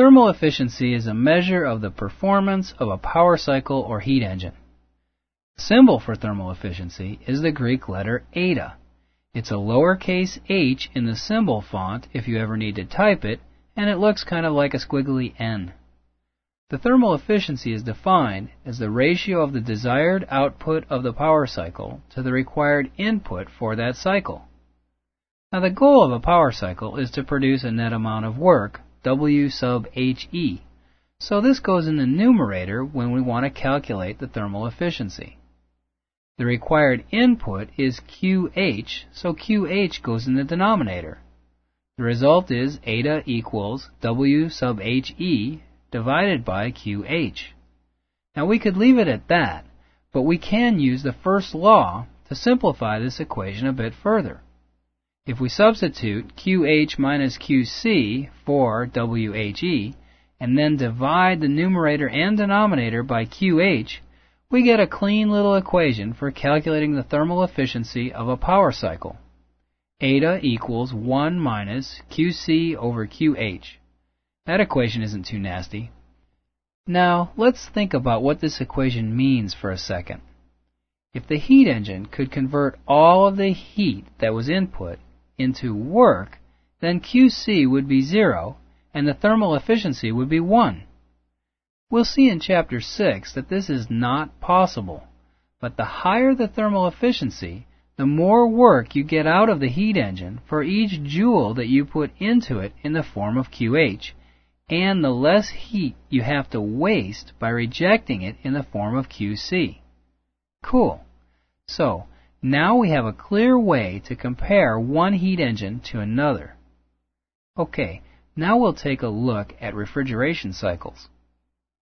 Thermal efficiency is a measure of the performance of a power cycle or heat engine. The symbol for thermal efficiency is the Greek letter eta. It's a lowercase h in the symbol font if you ever need to type it, and it looks kind of like a squiggly N. The thermal efficiency is defined as the ratio of the desired output of the power cycle to the required input for that cycle. Now the goal of a power cycle is to produce a net amount of work, W sub HE, so this goes in the numerator when we want to calculate the thermal efficiency. The required input is QH, so QH goes in the denominator. The result is eta equals W sub HE divided by QH. Now we could leave it at that, but we can use the first law to simplify this equation a bit further. If we substitute QH minus QC for WHE, and then divide the numerator and denominator by QH, we get a clean little equation for calculating the thermal efficiency of a power cycle. Eta equals 1 minus QC over QH. That equation isn't too nasty. Now, let's think about what this equation means for a second. If the heat engine could convert all of the heat that was input into work, then QC would be 0 and the thermal efficiency would be 1. We'll see in Chapter 6 that this is not possible, but the higher the thermal efficiency, the more work you get out of the heat engine for each joule that you put into it in the form of QH, and the less heat you have to waste by rejecting it in the form of QC. Cool. So, now we have a clear way to compare one heat engine to another. Okay, now we'll take a look at refrigeration cycles.